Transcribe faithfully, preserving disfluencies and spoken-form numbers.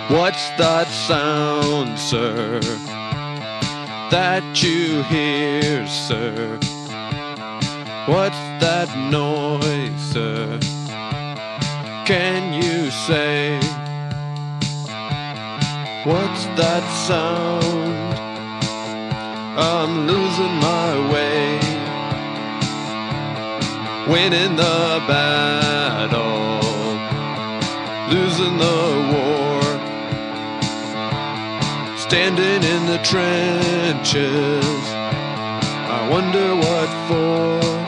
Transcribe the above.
What's that sound, sir, that you hear, sir? What's that noise, sir? Can you say? What's that sound? I'm losing my way, winning the battle, losing the war, standing in the trenches, I wonder what for.